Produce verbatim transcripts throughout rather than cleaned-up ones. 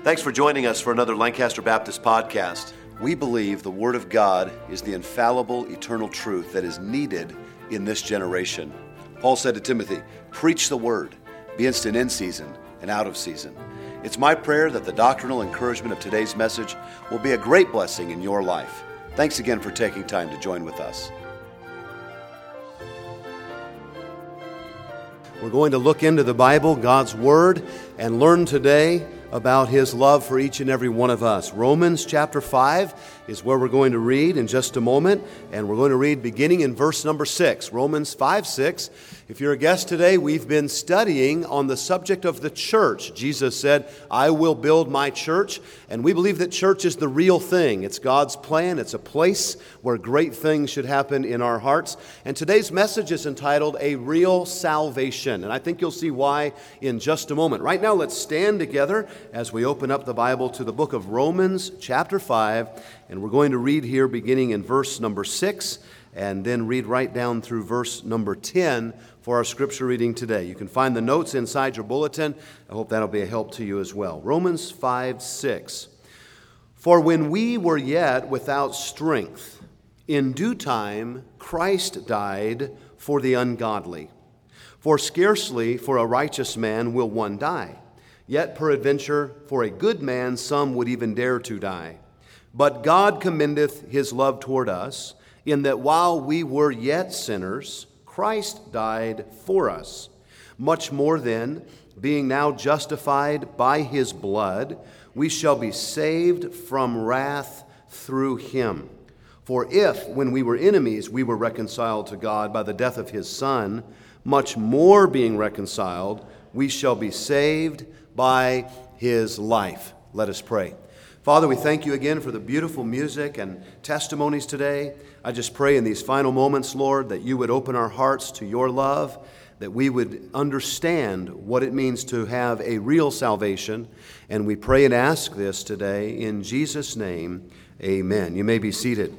Thanks for joining us for another Lancaster Baptist podcast. We believe the Word of God is the infallible, eternal truth that is needed in this generation. Paul said to Timothy, preach the Word, be instant in season and out of season. It's my prayer that the doctrinal encouragement of today's message will be a great blessing in your life. Thanks again for taking time to join with us. We're going to look into the Bible, God's Word, and learn today about His love for each and every one of us. Romans chapter five is where we're going to read in just a moment, and we're going to read beginning in verse number six. Romans five, six. If you're a guest today, we've been studying on the subject of the church. Jesus said, I will build my church, and we believe that church is the real thing. It's God's plan. It's a place where great things should happen in our hearts. And today's message is entitled, A Real Salvation, and I think you'll see why in just a moment. Right now, let's stand together as we open up the Bible to the book of Romans chapter five, and we're going to read here beginning in verse number six, and then read right down through verse number ten for our scripture reading today. You can find the notes inside your bulletin. I hope that'll be a help to you as well. Romans five, six. For when we were yet without strength, in due time Christ died for the ungodly. For scarcely for a righteous man will one die. Yet peradventure for a good man some would even dare to die. But God commendeth His love toward us, in that while we were yet sinners, Christ died for us. Much more then, being now justified by His blood, we shall be saved from wrath through Him. For if, when we were enemies, we were reconciled to God by the death of His Son, much more being reconciled, we shall be saved by His life. Let us pray. Father, we thank You again for the beautiful music and testimonies today. I just pray in these final moments, Lord, that You would open our hearts to Your love, that we would understand what it means to have a real salvation. And we pray and ask this today in Jesus' name, amen. You may be seated.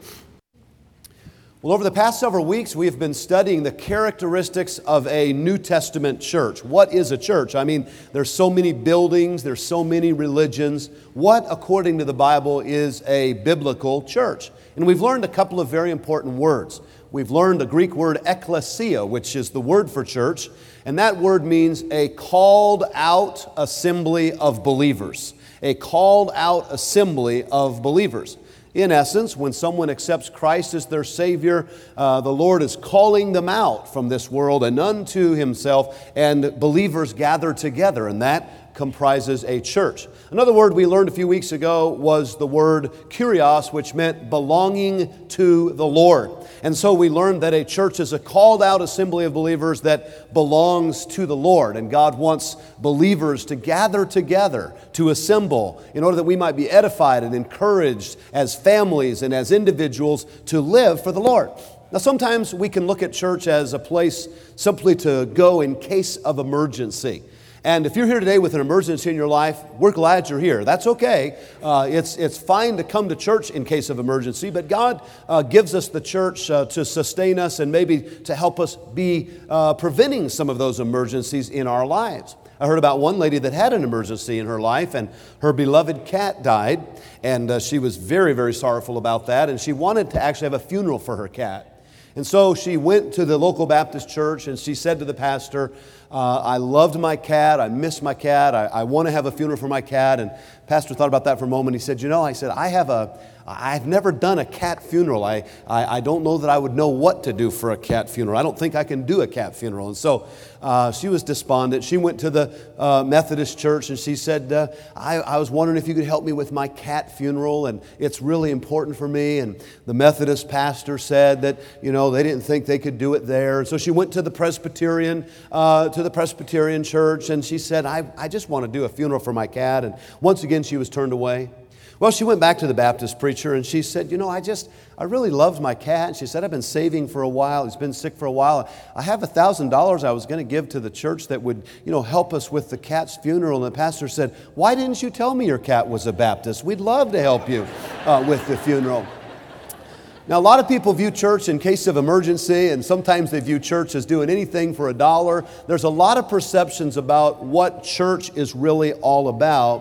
Well, over the past several weeks, we have been studying the characteristics of a New Testament church. What is a church? I mean, there's so many buildings, there's so many religions. What, according to the Bible, is a biblical church? And we've learned a couple of very important words. We've learned the Greek word ekklesia, which is the word for church, and that word means a called out assembly of believers. A called out assembly of believers. In essence, when someone accepts Christ as their Savior, uh, the Lord is calling them out from this world and unto Himself, and believers gather together, and that comprises a church. Another word we learned a few weeks ago was the word kurios, which meant belonging to the Lord. And so we learned that a church is a called out assembly of believers that belongs to the Lord. And God wants believers to gather together, to assemble, in order that we might be edified and encouraged as families and as individuals to live for the Lord. Now, sometimes we can look at church as a place simply to go in case of emergency. And if you're here today with an emergency in your life, we're glad you're here. That's okay. Uh, it's it's fine to come to church in case of emergency, but God uh, gives us the church uh, to sustain us and maybe to help us be uh, preventing some of those emergencies in our lives. I heard about one lady that had an emergency in her life, and her beloved cat died, and uh, she was very, very sorrowful about that, and she wanted to actually have a funeral for her cat. And so she went to the local Baptist church, and she said to the pastor, uh, I loved my cat, I miss my cat, I, I want to have a funeral for my cat. And pastor thought about that for a moment. He said, you know, I said, I have a, I've never done a cat funeral. I, I, I don't know that I would know what to do for a cat funeral. I don't think I can do a cat funeral. And so uh, she was despondent. She went to the uh, Methodist church, and she said, uh, I, I was wondering if you could help me with my cat funeral, and it's really important for me. And the Methodist pastor said that, you know, they didn't think they could do it there. And so she went to the Presbyterian, uh, to the Presbyterian church, and she said, I, I just want to do a funeral for my cat. And once again, she was turned away. Well, she went back to the Baptist preacher, and she said, you know, I just, I really loved my cat. She said, I've been saving for a while. He's been sick for a while. I have one thousand dollars I was going to give to the church that would, you know, help us with the cat's funeral. And the pastor said, why didn't you tell me your cat was a Baptist? We'd love to help you uh, with the funeral. Now, a lot of people view church in case of emergency, and sometimes they view church as doing anything for a dollar. There's a lot of perceptions about what church is really all about.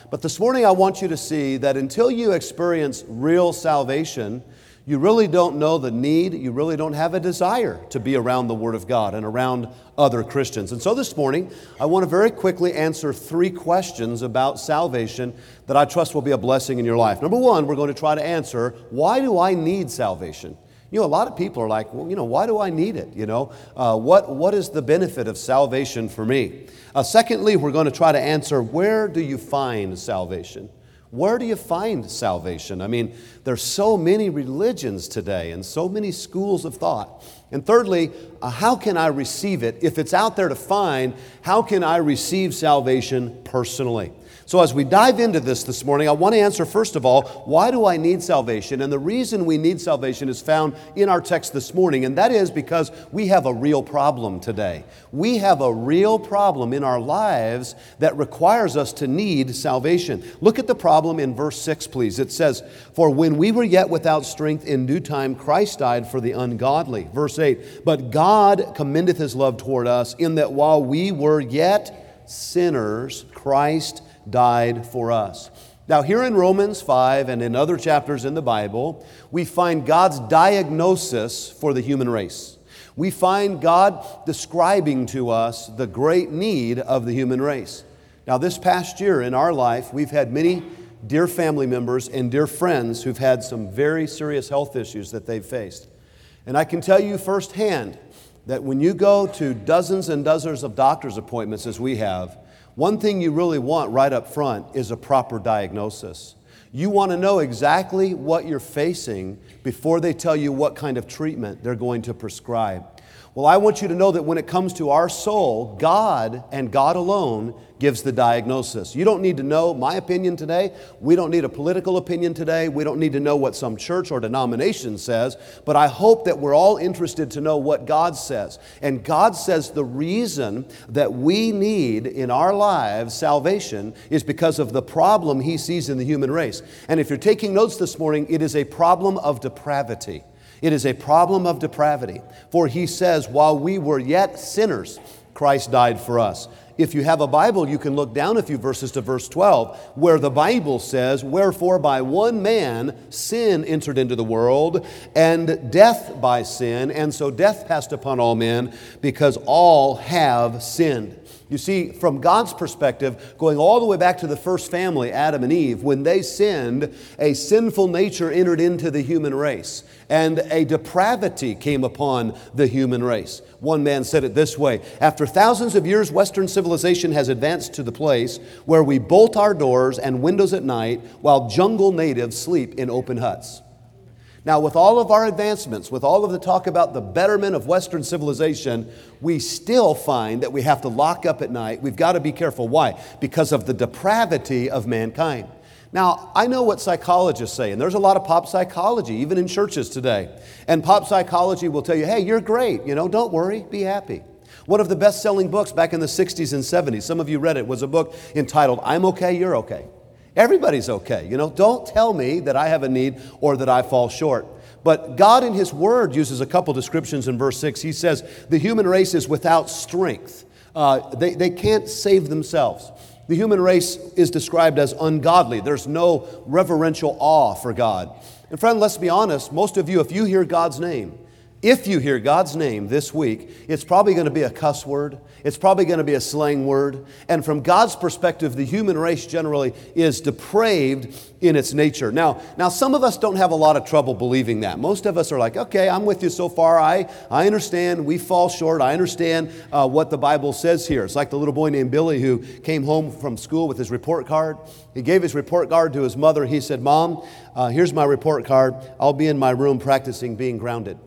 But this morning I want you to see that until you experience real salvation, you really don't know the need, you really don't have a desire to be around the Word of God and around other Christians. And so this morning, I want to very quickly answer three questions about salvation that I trust will be a blessing in your life. Number one, we're going to try to answer, why do I need salvation? You know, a lot of people are like, well, you know, why do I need it? You know, uh, what, what is the benefit of salvation for me? Uh, secondly, we're going to try to answer, where do you find salvation? Where do you find salvation? I mean, there's so many religions today and so many schools of thought. And thirdly, uh, how can I receive it? If it's out there to find, how can I receive salvation personally? So as we dive into this this morning, I want to answer first of all, why do I need salvation? And the reason we need salvation is found in our text this morning, and that is because we have a real problem today. We have a real problem in our lives that requires us to need salvation. Look at the problem in verse six, please. It says, "For when we were yet without strength, in due time Christ died for the ungodly." Verse eight, "But God commendeth His love toward us, in that while we were yet sinners, Christ died for us." Now, here in Romans five and in other chapters in the Bible, we find God's diagnosis for the human race. We find God describing to us the great need of the human race. Now, this past year in our life, we've had many dear family members and dear friends who've had some very serious health issues that they've faced. And I can tell you firsthand that when you go to dozens and dozens of doctor's appointments, as we have, one thing you really want right up front is a proper diagnosis. You want to know exactly what you're facing before they tell you what kind of treatment they're going to prescribe. Well, I want you to know that when it comes to our soul, God and God alone gives the diagnosis. You don't need to know my opinion today. We don't need a political opinion today. We don't need to know what some church or denomination says. But I hope that we're all interested to know what God says. And God says the reason that we need in our lives salvation is because of the problem He sees in the human race. And if you're taking notes this morning, it is a problem of depravity. It is a problem of depravity. For He says, while we were yet sinners, Christ died for us. If you have a Bible, you can look down a few verses to verse twelve, where the Bible says, "Wherefore by one man sin entered into the world, and death by sin, and so death passed upon all men, because all have sinned." You see, from God's perspective, going all the way back to the first family, Adam and Eve, when they sinned, a sinful nature entered into the human race, and a depravity came upon the human race. One man said it this way: "After thousands of years, Western civilization has advanced to the place where we bolt our doors and windows at night while jungle natives sleep in open huts." Now, with all of our advancements, with all of the talk about the betterment of Western civilization, we still find that we have to lock up at night. We've got to be careful. Why? Because of the depravity of mankind. Now, I know what psychologists say, and there's a lot of pop psychology, even in churches today. And pop psychology will tell you, hey, you're great, you know, don't worry, be happy. One of the best-selling books back in the sixties and seventies, some of you read it, was a book entitled, "I'm Okay, You're Okay." Everybody's okay. You know, don't tell me that I have a need or that I fall short. But God in His Word uses a couple descriptions in verse six. He says the human race is without strength. Uh, they, they can't save themselves. The human race is described as ungodly. There's no reverential awe for God. And friend, let's be honest, most of you, if you hear God's name, If you hear God's name this week, it's probably going to be a cuss word. It's probably going to be a slang word. And from God's perspective, the human race generally is depraved in its nature. Now, now some of us don't have a lot of trouble believing that. Most of us are like, okay, I'm with you so far. I, I understand we fall short. I understand uh, what the Bible says here. It's like the little boy named Billy who came home from school with his report card. He gave his report card to his mother. He said, Mom, uh, here's my report card. I'll be in my room practicing being grounded.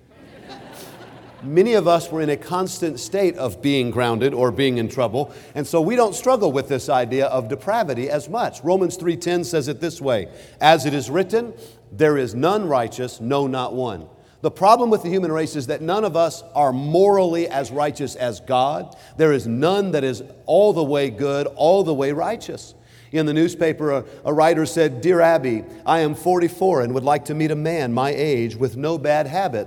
Many of us were in a constant state of being grounded or being in trouble, and so we don't struggle with this idea of depravity as much. Romans three ten says it this way, as it is written, there is none righteous, no, not one. The problem with the human race is that none of us are morally as righteous as God. There is none that is all the way good, all the way righteous. In the newspaper, a, a writer said, Dear Abby, I am forty-four and would like to meet a man my age with no bad habits.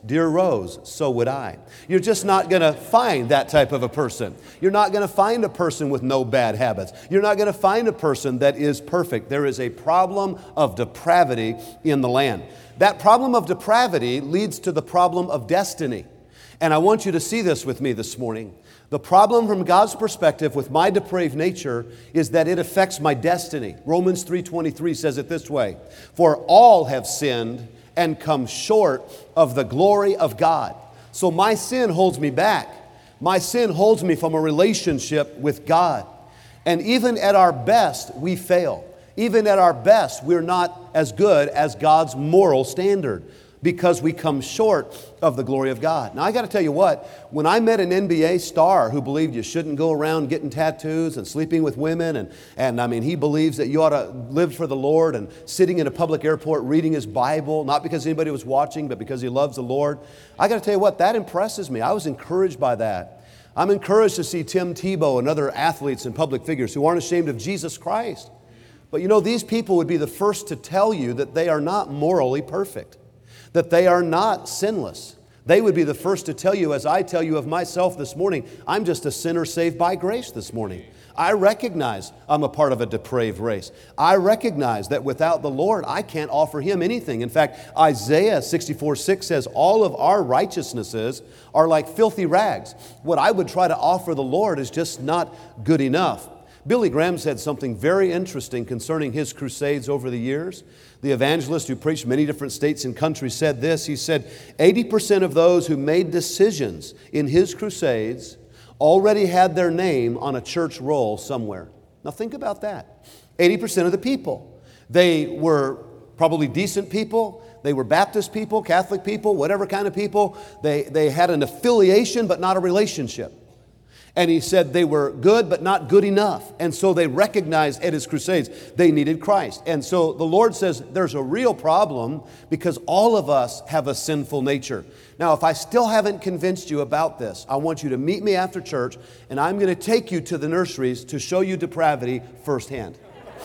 Dear Rose, so would I. You're just not going to find that type of a person. You're not going to find a person with no bad habits. You're not going to find a person that is perfect. There is a problem of depravity in the land. That problem of depravity leads to the problem of destiny. And I want you to see this with me this morning. The problem from God's perspective with my depraved nature is that it affects my destiny. Romans three twenty-three says it this way, "For all have sinned and come short of the glory of God." So my sin holds me back. My sin holds me from a relationship with God. And even at our best, we fail. Even at our best, we're not as good as God's moral standard, because we come short of the glory of God. Now, I got to tell you what, when I met an N B A star who believed you shouldn't go around getting tattoos and sleeping with women, and, and I mean, he believes that you ought to live for the Lord, and sitting in a public airport reading his Bible, not because anybody was watching, but because he loves the Lord, I got to tell you what, that impresses me. I was encouraged by that. I'm encouraged to see Tim Tebow and other athletes and public figures who aren't ashamed of Jesus Christ. But you know, these people would be the first to tell you that they are not morally perfect, that they are not sinless. They would be the first to tell you, as I tell you of myself this morning, I'm just a sinner saved by grace this morning. I recognize I'm a part of a depraved race. I recognize that without the Lord, I can't offer Him anything. In fact, Isaiah sixty-four six says, all of our righteousnesses are like filthy rags. What I would try to offer the Lord is just not good enough. Billy Graham said something very interesting concerning his crusades over the years. The evangelist who preached many different states and countries said this. He said, eighty percent of those who made decisions in his crusades already had their name on a church roll somewhere. Now think about that. eighty percent of the people. They were probably decent people. They were Baptist people, Catholic people, whatever kind of people. They, they had an affiliation but not a relationship. And he said they were good, but not good enough. And so they recognized at his crusades they needed Christ. And so the Lord says there's a real problem because all of us have a sinful nature. Now, if I still haven't convinced you about this, I want you to meet me after church, and I'm going to take you to the nurseries to show you depravity firsthand.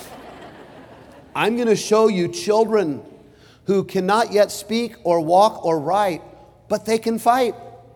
I'm going to show you children who cannot yet speak or walk or write, but they can fight.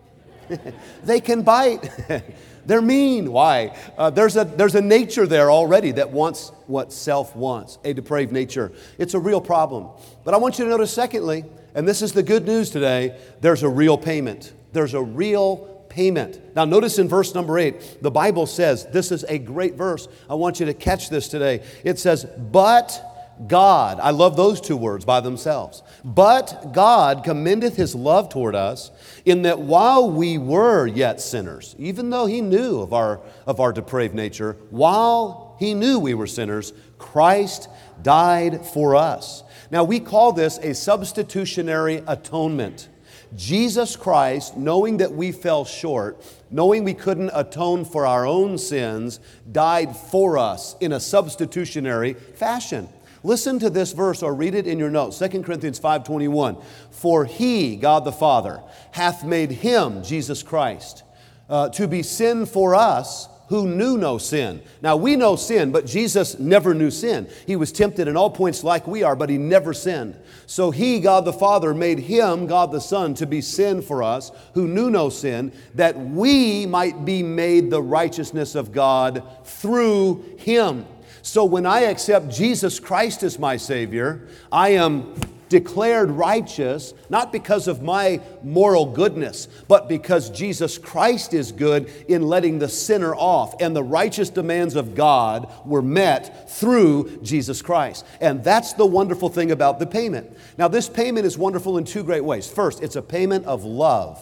They can bite. They're mean. Why? Uh, there's a there's a nature there already that wants what self wants, a depraved nature. It's a real problem. But I want you to notice, secondly, and this is the good news today, there's a real payment. There's a real payment. Now notice in verse number eight, the Bible says, this is a great verse. I want you to catch this today. It says, but God, I love those two words by themselves. But God commendeth His love toward us in that while we were yet sinners, even though He knew of our, of our depraved nature, while He knew we were sinners, Christ died for us. Now we call this a substitutionary atonement. Jesus Christ, knowing that we fell short, knowing we couldn't atone for our own sins, died for us in a substitutionary fashion. Listen to this verse or read it in your notes. Second Corinthians five twenty-one. For He, God the Father, hath made Him, Jesus Christ, uh, to be sin for us who knew no sin. Now we know sin, but Jesus never knew sin. He was tempted in all points like we are, but He never sinned. So He, God the Father, made Him, God the Son, to be sin for us who knew no sin, that we might be made the righteousness of God through Him. So when I accept Jesus Christ as my Savior, I am declared righteous, not because of my moral goodness, but because Jesus Christ is good in letting the sinner off. And the righteous demands of God were met through Jesus Christ. And that's the wonderful thing about the payment. Now, this payment is wonderful in two great ways. First, it's a payment of love.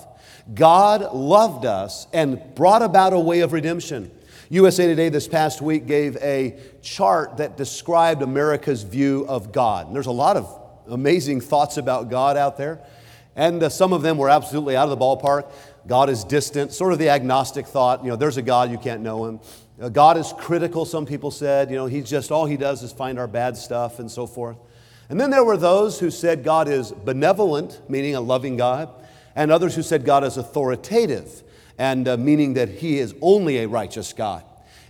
God loved us and brought about a way of redemption. U S A Today this past week gave a chart that described America's view of God. And there's a lot of amazing thoughts about God out there. And uh, some of them were absolutely out of the ballpark. God is distant, sort of the agnostic thought. You know, there's a God, you can't know Him. Uh, God is critical, some people said. You know, He's just, all He does is find our bad stuff and so forth. And then there were those who said God is benevolent, meaning a loving God. And others who said God is authoritative, and uh, meaning that He is only a righteous God.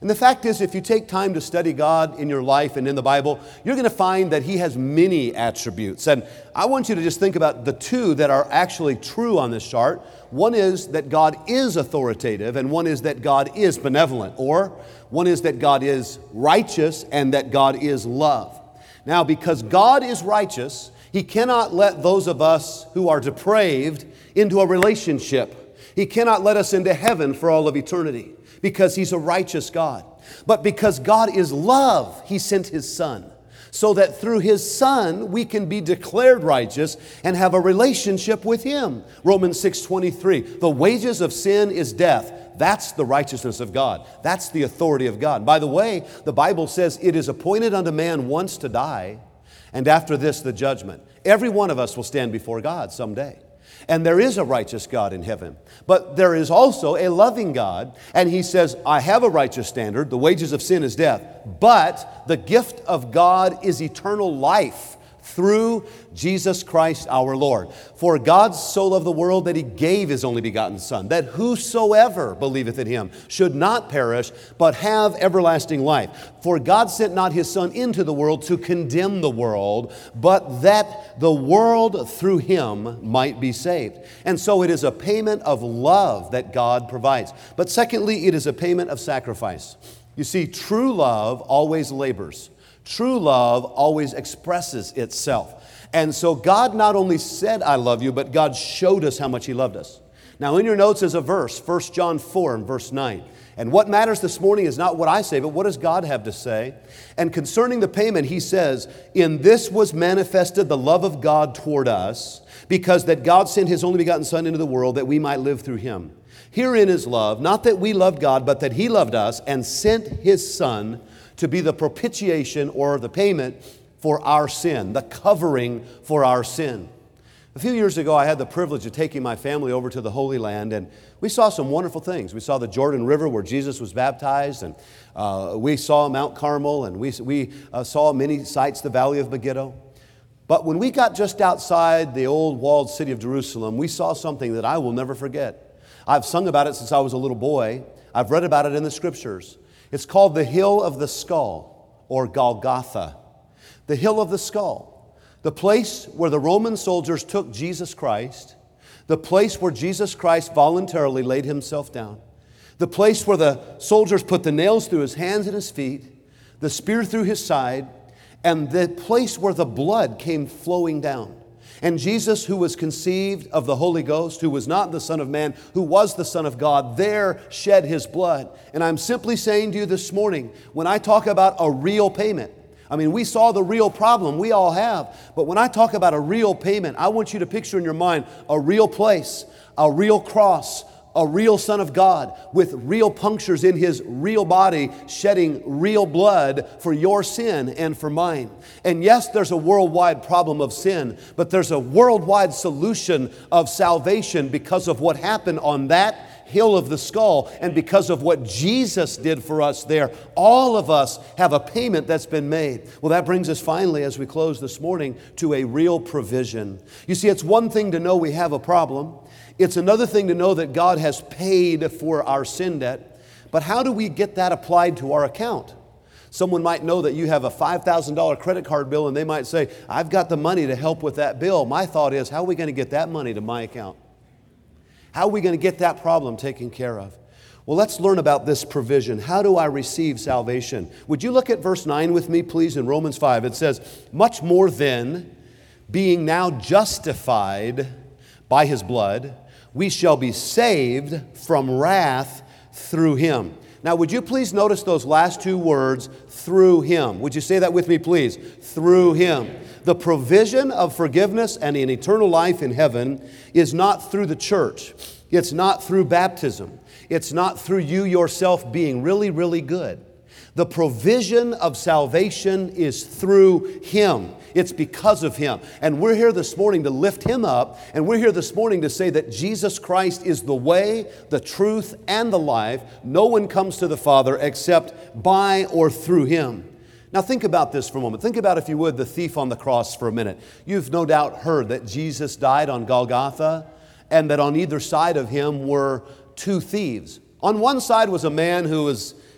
And the fact is, if you take time to study God in your life and in the Bible, you're going to find that He has many attributes. And I want you to just think about the two that are actually true on this chart. One is that God is authoritative, and one is that God is benevolent, or one is that God is righteous and that God is love. Now, because God is righteous, He cannot let those of us who are depraved into a relationship. He cannot let us into heaven for all of eternity, because He's a righteous God. But because God is love, He sent His Son, so that through His Son we can be declared righteous and have a relationship with Him. Romans six twenty-three, the wages of sin is death. That's the righteousness of God. That's the authority of God. By the way, the Bible says it is appointed unto man once to die, and after this the judgment. Every one of us will stand before God someday. And there is a righteous God in heaven. But there is also a loving God. And He says, I have a righteous standard. The wages of sin is death. But the gift of God is eternal life through Jesus Christ our Lord. For God so loved the world that He gave His only begotten Son, that whosoever believeth in Him should not perish, but have everlasting life. For God sent not His Son into the world to condemn the world, but that the world through Him might be saved. And so it is a payment of love that God provides. But secondly, it is a payment of sacrifice. You see, true love always labors. True love always expresses itself. And so God not only said, I love you, but God showed us how much He loved us. Now in your notes is a verse, First John four and verse nine. And what matters this morning is not what I say, but what does God have to say? And concerning the payment, He says, in this was manifested the love of God toward us, because that God sent His only begotten Son into the world that we might live through Him. Herein is love, not that we loved God, but that He loved us and sent His Son to be the propitiation or the payment for our sin, the covering for our sin. A few years ago, I had the privilege of taking my family over to the Holy Land, and we saw some wonderful things. We saw the Jordan River where Jesus was baptized, and uh, we saw Mount Carmel, and we, we uh, saw many sites, the Valley of Megiddo. But when we got just outside the old walled city of Jerusalem, we saw something that I will never forget. I've sung about it since I was a little boy. I've read about it in the Scriptures. It's called the Hill of the Skull, or Golgotha. The Hill of the Skull. The place where the Roman soldiers took Jesus Christ. The place where Jesus Christ voluntarily laid Himself down. The place where the soldiers put the nails through His hands and His feet, the spear through His side, and the place where the blood came flowing down. And Jesus, who was conceived of the Holy Ghost, who was not the Son of Man, who was the Son of God, there shed His blood. And I'm simply saying to you this morning, when I talk about a real payment, I mean, we saw the real problem, we all have. But when I talk about a real payment, I want you to picture in your mind a real place, a real cross, a real Son of God with real punctures in His real body, shedding real blood for your sin and for mine. And yes, there's a worldwide problem of sin, but there's a worldwide solution of salvation because of what happened on that hill of the skull and because of what Jesus did for us there. All of us have a payment that's been made. Well, that brings us finally, as we close this morning, to a real provision. You see, it's one thing to know we have a problem. It's another thing to know that God has paid for our sin debt. But how do we get that applied to our account? Someone might know that you have a five thousand dollars credit card bill and they might say, I've got the money to help with that bill. My thought is, how are we going to get that money to my account? How are we going to get that problem taken care of? Well, let's learn about this provision. How do I receive salvation? Would you look at verse nine with me, please, in Romans five? It says, much more then, being now justified by His blood, we shall be saved from wrath through Him. Now, would you please notice those last two words, through Him? Would you say that with me, please? Through Him. The provision of forgiveness and an eternal life in heaven is not through the church. It's not through baptism. It's not through you yourself being really, really good. The provision of salvation is through Him. It's because of Him. And we're here this morning to lift Him up. And we're here this morning to say that Jesus Christ is the way, the truth, and the life. No one comes to the Father except by or through Him. Now think about this for a moment. Think about, if you would, the thief on the cross for a minute. You've no doubt heard that Jesus died on Golgotha and that on either side of Him were two thieves. On one side was a man who was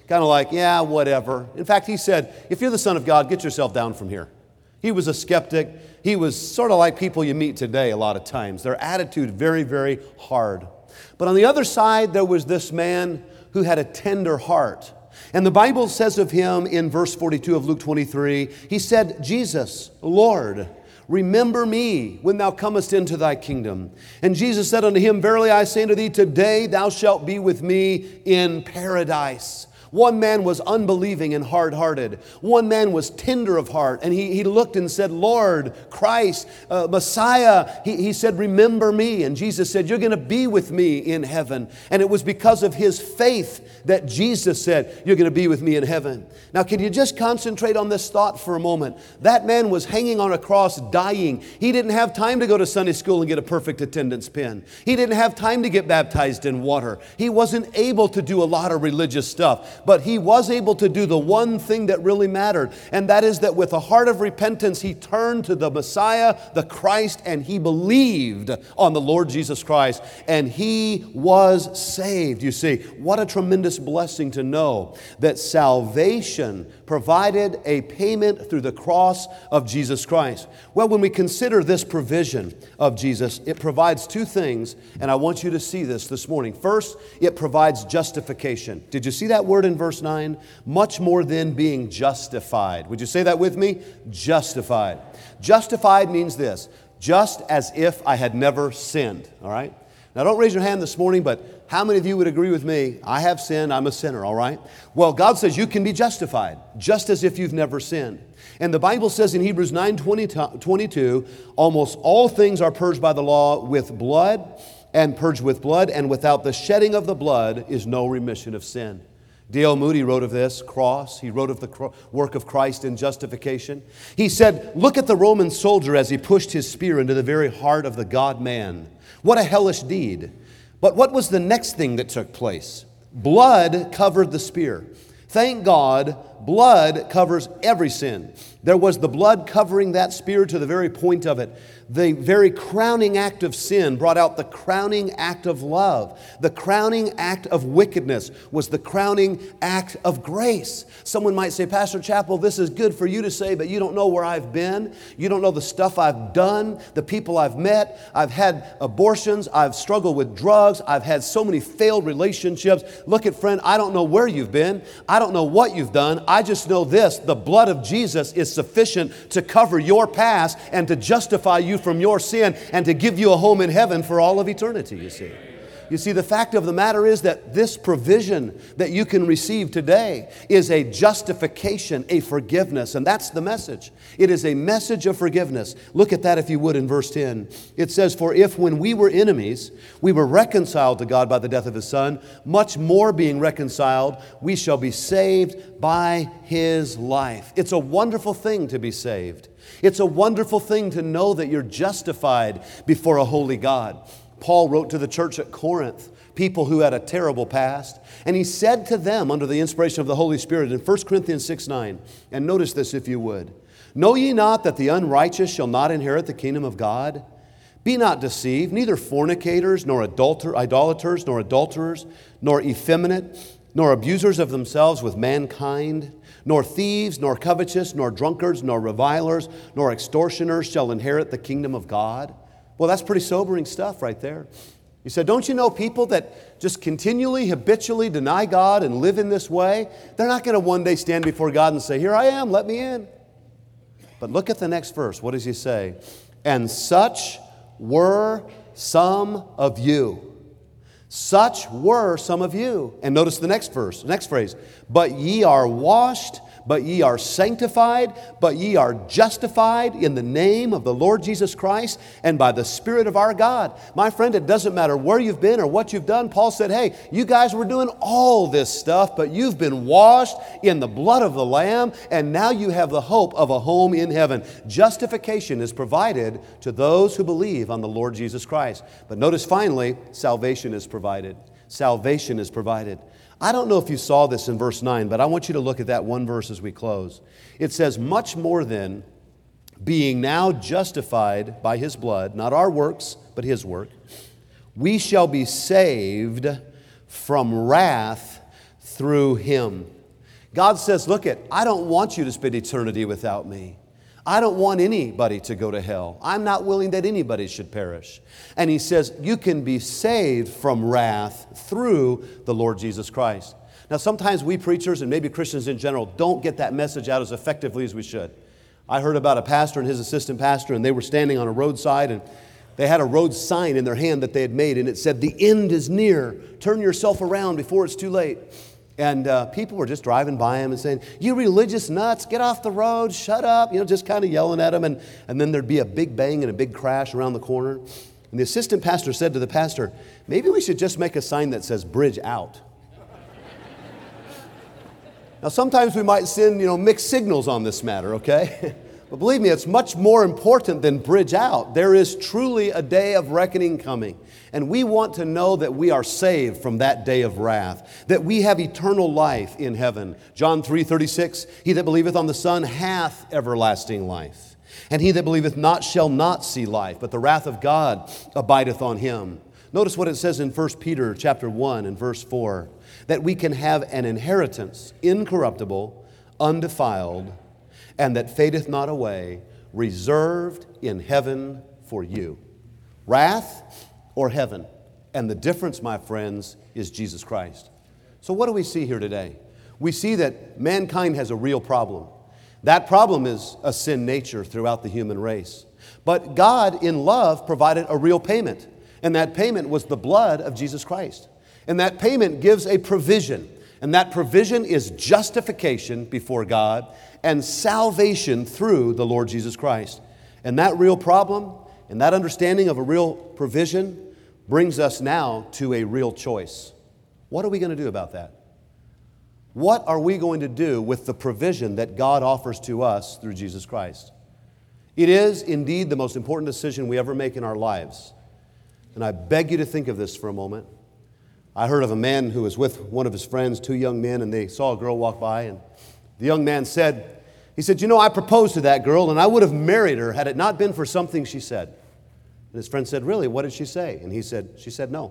kind of like, yeah, whatever. In fact, he said, if you're the Son of God, get yourself down from here. He was a skeptic. He was sort of like people you meet today a lot of times. Their attitude very, very hard. But on the other side, there was this man who had a tender heart. And the Bible says of him in verse forty-two of Luke twenty-three, he said, Jesus, Lord, remember me when thou comest into thy kingdom. And Jesus said unto him, verily I say unto thee, today thou shalt be with me in paradise. One man was unbelieving and hard-hearted. One man was tender of heart. And he, he looked and said, Lord, Christ, uh, Messiah. He, he said, remember me. And Jesus said, you're going to be with me in heaven. And it was because of his faith that Jesus said, you're going to be with me in heaven. Now, can you just concentrate on this thought for a moment? That man was hanging on a cross, dying. He didn't have time to go to Sunday school and get a perfect attendance pin. He didn't have time to get baptized in water. He wasn't able to do a lot of religious stuff. But he was able to do the one thing that really mattered, and that is that with a heart of repentance, he turned to the Messiah, the Christ, and he believed on the Lord Jesus Christ, and he was saved. You see, what a tremendous blessing to know that salvation provided a payment through the cross of Jesus Christ. Well, when we consider this provision of Jesus, it provides two things, and I want you to see this this morning. First, it provides justification. Did you see that word in verse nine? Much more than being justified. Would you say that with me? Justified. Justified means this, just as if I had never sinned, all right? Now, don't raise your hand this morning, but how many of you would agree with me? I have sinned, I'm a sinner, all right? Well, God says you can be justified, just as if you've never sinned. And the Bible says in Hebrews nine twenty-two, almost all things are purged by the law with blood, and purged with blood, and without the shedding of the blood is no remission of sin. D L Moody wrote of this cross. He wrote of the cro- work of Christ in justification. He said, look at the Roman soldier as he pushed his spear into the very heart of the God-man. What a hellish deed. But what was the next thing that took place? Blood covered the spear. Thank God, blood covers every sin. There was the blood covering that spear to the very point of it. The very crowning act of sin brought out the crowning act of love. The crowning act of wickedness was the crowning act of grace. Someone might say, Pastor Chappell, this is good for you to say, but you don't know where I've been. You don't know the stuff I've done, the people I've met. I've had abortions. I've struggled with drugs. I've had so many failed relationships. Look at friend, I don't know where you've been. I don't know what you've done. I just know this, the blood of Jesus is sufficient to cover your past and to justify you from your sin and to give you a home in heaven for all of eternity, you see. You see, the fact of the matter is that this provision that you can receive today is a justification, a forgiveness, and that's the message. It is a message of forgiveness. Look at that if you would in verse ten. It says, for if when we were enemies, we were reconciled to God by the death of His Son, much more being reconciled, we shall be saved by His life. It's a wonderful thing to be saved. It's a wonderful thing to know that you're justified before a holy God. Paul wrote to the church at Corinth, people who had a terrible past, and he said to them under the inspiration of the Holy Spirit in First Corinthians six nine, and notice this if you would, know ye not that the unrighteous shall not inherit the kingdom of God? Be not deceived, neither fornicators, nor adulter, idolaters, nor adulterers, nor effeminate, nor abusers of themselves with mankind, nor thieves, nor covetous, nor drunkards, nor revilers, nor extortioners shall inherit the kingdom of God. Well, that's pretty sobering stuff right there. You said, don't you know people that just continually, habitually deny God and live in this way? They're not going to one day stand before God and say, here I am, let me in. But look at the next verse. What does he say? And such were some of you. Such were some of you. And notice the next verse, next phrase. But ye are washed, but ye are sanctified, but ye are justified in the name of the Lord Jesus Christ and by the Spirit of our God. My friend, it doesn't matter where you've been or what you've done. Paul said, hey, you guys were doing all this stuff, but you've been washed in the blood of the Lamb, and now you have the hope of a home in heaven. Justification is provided to those who believe on the Lord Jesus Christ. But notice finally, salvation is provided. Salvation is provided. I don't know if you saw this in verse nine, but I want you to look at that one verse as we close. It says, much more than being now justified by His blood, not our works, but His work, we shall be saved from wrath through Him. God says, look it, I don't want you to spend eternity without me. I don't want anybody to go to hell. I'm not willing that anybody should perish. And He says, you can be saved from wrath through the Lord Jesus Christ. Now, sometimes we preachers, and maybe Christians in general, don't get that message out as effectively as we should. I heard about a pastor and his assistant pastor, and they were standing on a roadside, and they had a road sign in their hand that they had made, and it said, the end is near. Turn yourself around before it's too late. And uh, people were just driving by him and saying, you religious nuts, get off the road, shut up, you know, just kind of yelling at him. And, and then there'd be a big bang and a big crash around the corner. And the assistant pastor said to the pastor, maybe we should just make a sign that says bridge out. Now, sometimes we might send, you know, mixed signals on this matter, okay? But believe me, it's much more important than bridge out. There is truly a day of reckoning coming. And we want to know that we are saved from that day of wrath, that we have eternal life in heaven. John three thirty-six, he that believeth on the Son hath everlasting life. And he that believeth not shall not see life, but the wrath of God abideth on him. Notice what it says in First Peter chapter one and verse four, that we can have an inheritance incorruptible, undefiled, and that fadeth not away, reserved in heaven for you. Wrath or heaven? And the difference, my friends, is Jesus Christ. So what do we see here today? We see that mankind has a real problem. That problem is a sin nature throughout the human race. But God, in love, provided a real payment. And that payment was the blood of Jesus Christ. And that payment gives a provision. And that provision is justification before God and salvation through the Lord Jesus Christ. And that real problem and that understanding of a real provision brings us now to a real choice. What are we going to do about that? What are we going to do with the provision that God offers to us through Jesus Christ? It is indeed the most important decision we ever make in our lives. And I beg you to think of this for a moment. I heard of a man who was with one of his friends, two young men, and they saw a girl walk by, and the young man said, he said, you know, I proposed to that girl, and I would have married her had it not been for something she said. And his friend said, really, what did she say? And he said, she said no.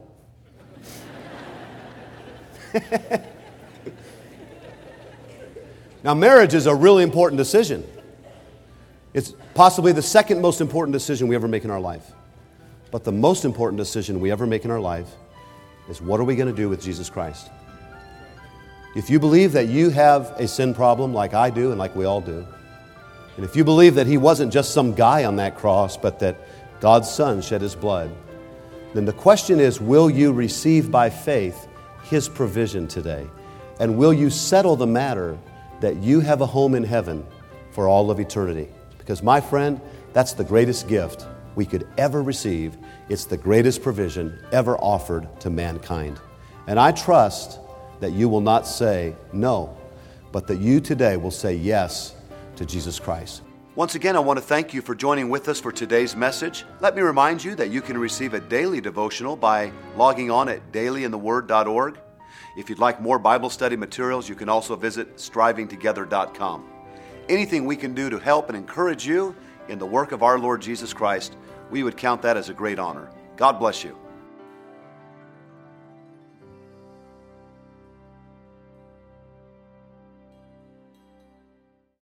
Now, marriage is a really important decision. It's possibly the second most important decision we ever make in our life. But the most important decision we ever make in our life is, what are we going to do with Jesus Christ? If you believe that you have a sin problem like I do and like we all do, and if you believe that He wasn't just some guy on that cross, but that God's Son shed His blood, then the question is, will you receive by faith His provision today? And will you settle the matter that you have a home in heaven for all of eternity? Because, my friend, that's the greatest gift we could ever receive. It's the greatest provision ever offered to mankind. And I trust that you will not say no, but that you today will say yes to Jesus Christ. Once again, I want to thank you for joining with us for today's message. Let me remind you that you can receive a daily devotional by logging on at daily in the word dot org. If you'd like more Bible study materials, you can also visit striving together dot com. Anything we can do to help and encourage you in the work of our Lord Jesus Christ, we would count that as a great honor. God bless you.